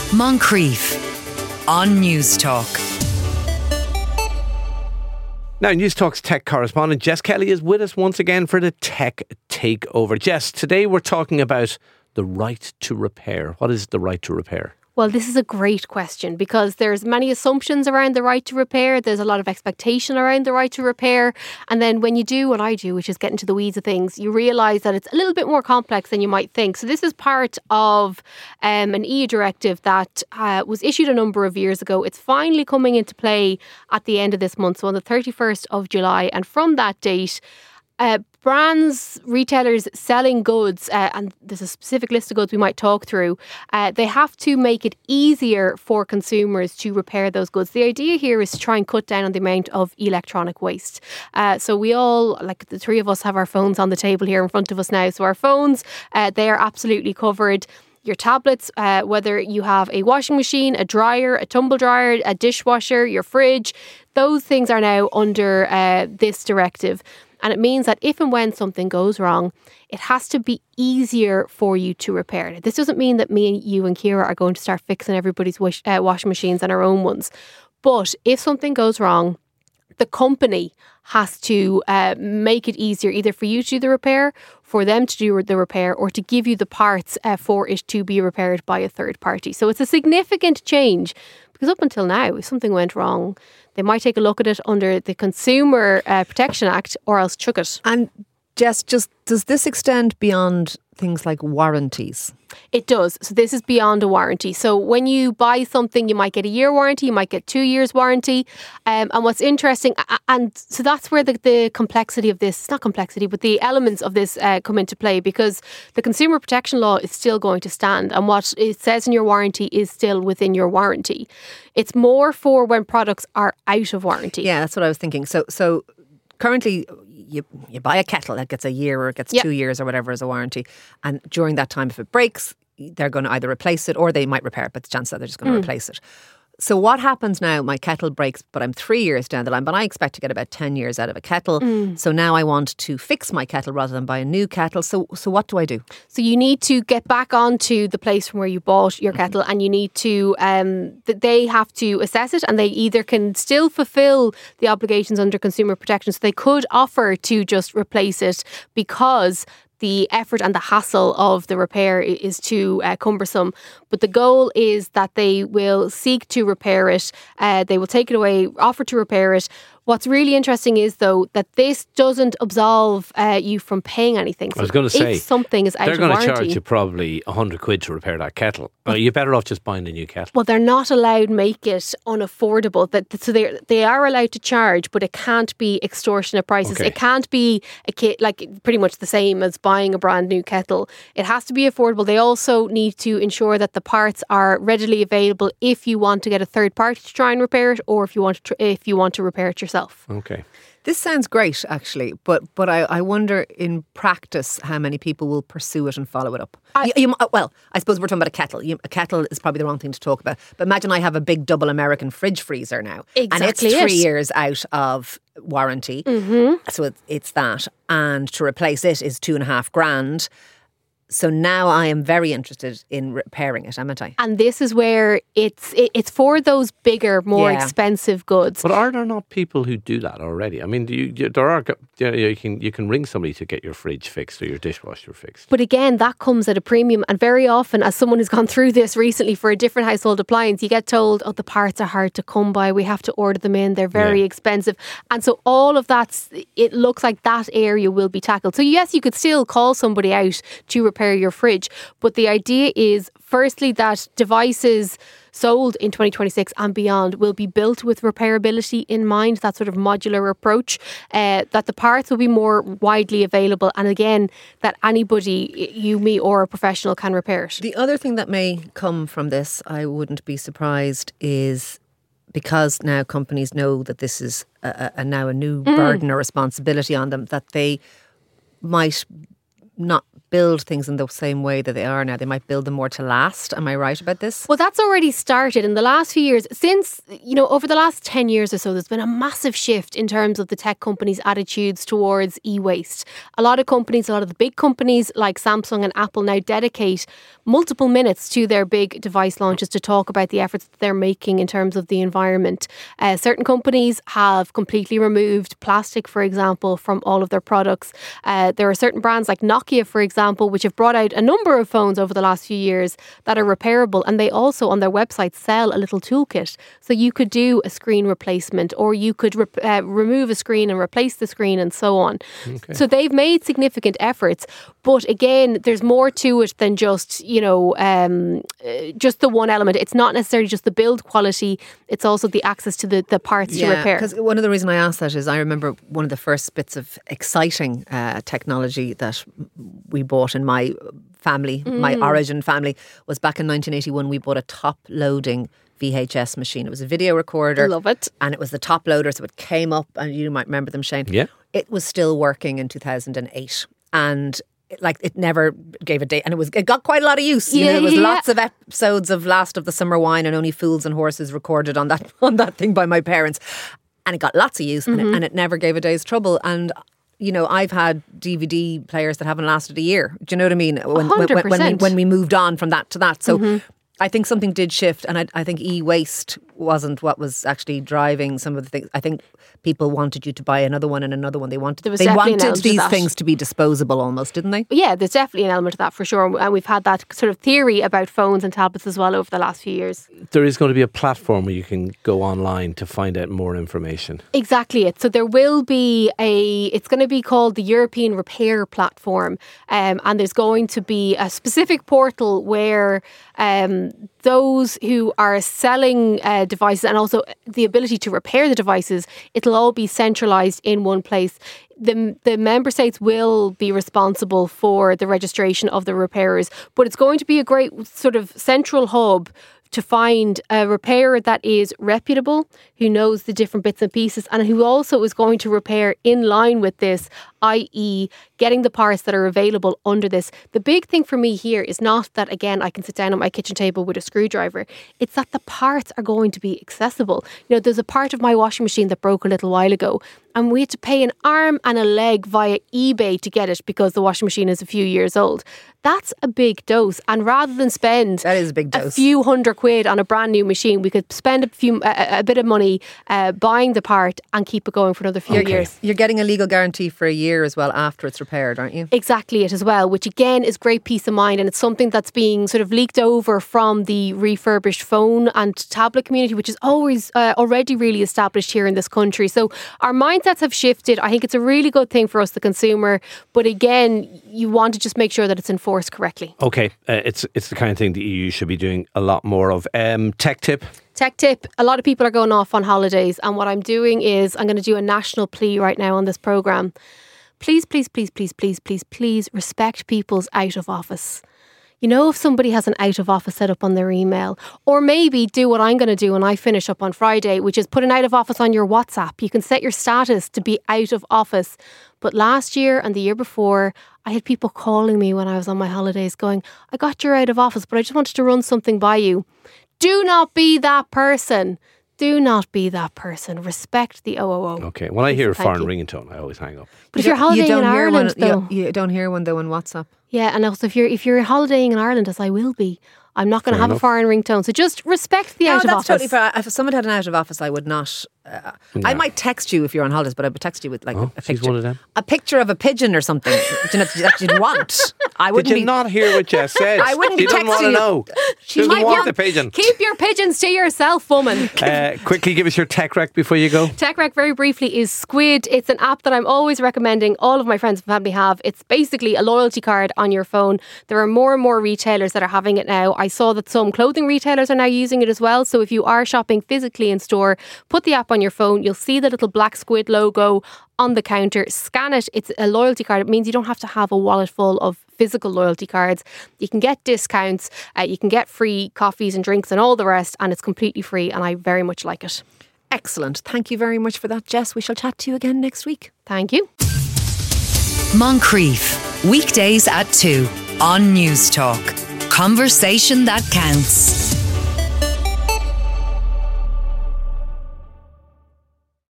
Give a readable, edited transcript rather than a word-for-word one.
Moncrief on News Talk. Now, News Talk's tech correspondent Jess Kelly is with us once again for the Tech Takeover. Jess, today we're talking about the right to repair. What is the right to repair? Well, this is a great question because there's many assumptions around the right to repair. There's a lot of expectation around the right to repair. And then when you do what I do, which is get into the weeds of things, you realise that it's a little bit more complex than you might think. So this is part of an EU directive that was issued a number of years ago. It's finally coming into play at the end of this month, so on the 31st of July. And from that date, brands, retailers selling goods, and there's a specific list of goods we might talk through, they have to make it easier for consumers to repair those goods. The idea here is to try and cut down on the amount of electronic waste. So we all, like the three of us, have our phones on the table here in front of us now. So our phones, they are absolutely covered. Your tablets, whether you have a washing machine, a dryer, a tumble dryer, a dishwasher, your fridge, those things are now under this directive. And it means that if and when something goes wrong, it has to be easier for you to repair it. This doesn't mean that me and you and Ciara are going to start fixing everybody's washing machines and our own ones. But if something goes wrong, the company has to make it easier either for you to do the repair, for them to do the repair, or to give you the parts for it to be repaired by a third party. So it's a significant change because up until now, if something went wrong, they might take a look at it under the Consumer Protection Act or else chuck it. And Jess, does this extend beyond things like warranties? It does. So this is beyond a warranty. So when you buy something, you might get a year warranty, you might get 2 years warranty. And what's interesting, and so that's where the complexity of this, not complexity, but the elements of this come into play, because the consumer protection law is still going to stand. And what it says in your warranty is still within your warranty. It's more for when products are out of warranty. Yeah, that's what I was thinking. So currently, you buy a kettle that gets a year or it gets 2 years or whatever as a warranty. And during that time, if it breaks, they're going to either replace it or they might repair it, but the chance that they're just going to replace it. So what happens now? My kettle breaks, but I'm 3 years down the line, but I expect to get about 10 years out of a kettle. So now I want to fix my kettle rather than buy a new kettle. So what do I do? So you need to get back onto the place from where you bought your kettle, and you need to, they have to assess it, and they either can still fulfill the obligations under consumer protection. So they could offer to just replace it because the effort and the hassle of the repair is too cumbersome. But the goal is that they will seek to repair it. They will take it away, offer to repair it. What's really interesting is, though, that this doesn't absolve you from paying anything. So I was going to say, if something is out of warranty, they're going to charge you probably £100 to repair that kettle. You're better off just buying a new kettle. Well, they're not allowed to make it unaffordable. So they are allowed to charge, but it can't be extortionate prices. Okay. It can't be like pretty much the same as buying a brand new kettle. It has to be affordable. They also need to ensure that the parts are readily available if you want to get a third party to try and repair it, or if you want to repair it yourself. Okay. This sounds great, actually, but I wonder in practice how many people will pursue it and follow it up. Well, I suppose we're talking about a kettle. A kettle is probably the wrong thing to talk about. But imagine I have a big double American fridge freezer now. Exactly. And it's 3 years out of warranty. So it's that. And to replace it is $2,500. So now I am very interested in repairing it, haven't I? And this is where it's for those bigger, more expensive goods. But are there not people who do that already? I mean, you can ring somebody to get your fridge fixed or your dishwasher fixed. But again, that comes at a premium. And very often, as someone who's gone through this recently for a different household appliance, you get told, oh, the parts are hard to come by. We have to order them in. They're very expensive. And so all of that, it looks like that area will be tackled. So yes, you could still call somebody out to repair your fridge. But the idea is, firstly, that devices sold in 2026 and beyond will be built with repairability in mind, that sort of modular approach, that the parts will be more widely available, and again, that anybody, you, me or a professional, can repair it. The other thing that may come from this, I wouldn't be surprised, is because now companies know that this is now a new burden or responsibility on them, that they might not build things in the same way that they are now. They might build them more to last. Am I right about this? Well, that's already started in the last few years. Since, over the last 10 years or so, there's been a massive shift in terms of the tech companies' attitudes towards e-waste. A lot of the big companies like Samsung and Apple now dedicate multiple minutes to their big device launches to talk about the efforts that they're making in terms of the environment. Certain companies have completely removed plastic, for example, from all of their products. There are certain brands like Nokia, for example, which have brought out a number of phones over the last few years that are repairable, and they also on their website sell a little toolkit. So you could do a screen replacement, or you could remove a screen and replace the screen, and so on. Okay. So they've made significant efforts, but again, there's more to it than just just the one element. It's not necessarily just the build quality, it's also the access to the parts to repair. Because one of the reasons I asked that is I remember one of the first bits of exciting technology that we bought in my family, my origin family, was back in 1981. We bought a top-loading VHS machine. It was a video recorder. I love it. And it was the top loader, so it came up, and you might remember them, Shane. Yeah. It was still working in 2008. And it never gave a date, and it got quite a lot of use. There was lots of episodes of Last of the Summer Wine and Only Fools and Horses recorded on that thing by my parents, and it got lots of use, and it never gave a day's trouble. And I've had DVD players that haven't lasted a year. Do you know what I mean? 100%. When we moved on from that to that, so. I think something did shift, and I think e-waste wasn't what was actually driving some of the things. I think people wanted you to buy another one and another one. They wanted these things to be disposable almost, didn't they? Yeah, there's definitely an element of that for sure. And we've had that sort of theory about phones and tablets as well over the last few years. There is going to be a platform where you can go online to find out more information. Exactly it. So there will be it's going to be called the European Repair Platform. And there's going to be a specific portal where those who are selling devices, and also the ability to repair the devices, it'll all be centralised in one place. The member states will be responsible for the registration of the repairers, but it's going to be a great sort of central hub to find a repairer that is reputable, who knows the different bits and pieces, and who also is going to repair in line with this, i.e. getting the parts that are available under this. The big thing for me here is not that, again, I can sit down at my kitchen table with a screwdriver. It's that the parts are going to be accessible. There's a part of my washing machine that broke a little while ago, and we had to pay an arm and a leg via eBay to get it because the washing machine is a few years old. That's a big dose. And rather than spend that is a big dose. A few £100 on a brand new machine, we could spend a bit of money buying the part and keep it going for another few years. You're getting a legal guarantee for a year as well after it's repaired, aren't you? Exactly it as well, which again is great peace of mind, and it's something that's being sort of leaked over from the refurbished phone and tablet community, which is always already really established here in this country. So our mindsets have shifted. I think it's a really good thing for us, the consumer, but again, you want to just make sure that it's enforced correctly. Okay, it's the kind of thing the EU should be doing a lot more of. Tech tip. Tech tip. A lot of people are going off on holidays, and what I'm doing is I'm going to do a national plea right now on this programme. Please, please, please, please, please, please, please respect people's out of office. If somebody has an out of office set up on their email, or maybe do what I'm going to do when I finish up on Friday, which is put an out of office on your WhatsApp. You can set your status to be out of office. But last year and the year before, I had people calling me when I was on my holidays going, I got your out of office, but I just wanted to run something by you. Do not be that person. Do not be that person. Respect the OOO. Okay. When I hear a foreign ringtone, I always hang up. But if you're holidaying in Ireland, though, you don't hear one though on WhatsApp. Yeah, and also if you're holidaying in Ireland, as I will be, I'm not going to have a foreign ringtone. So just respect the out of office. Totally fair. If someone had an out of office, I would not. I might text you if you're on holidays, but I would text you with like a picture, one of them. A picture of a pigeon or something that you'd want. I wouldn't. Did you not hear what Jess said? I wouldn't be texting you. Didn't want to know. She doesn't want the pigeon. Keep your pigeons to yourself, woman. Quickly, give us your tech rec before you go. Tech rec, very briefly, is Squid. It's an app that I'm always recommending. All of my friends and family have. It's basically a loyalty card on your phone. There are more and more retailers that are having it now. I saw that some clothing retailers are now using it as well. So if you are shopping physically in store, put the app on your phone. You'll see the little black squid logo on the counter. Scan it. It's a loyalty card. It means you don't have to have a wallet full of physical loyalty cards. You can get discounts. You can get free coffees and drinks and all the rest. And it's completely free. And I very much like it. Excellent. Thank you very much for that, Jess. We shall chat to you again next week. Thank you. Moncrief. Weekdays at 2 on News Talk. Conversation that counts.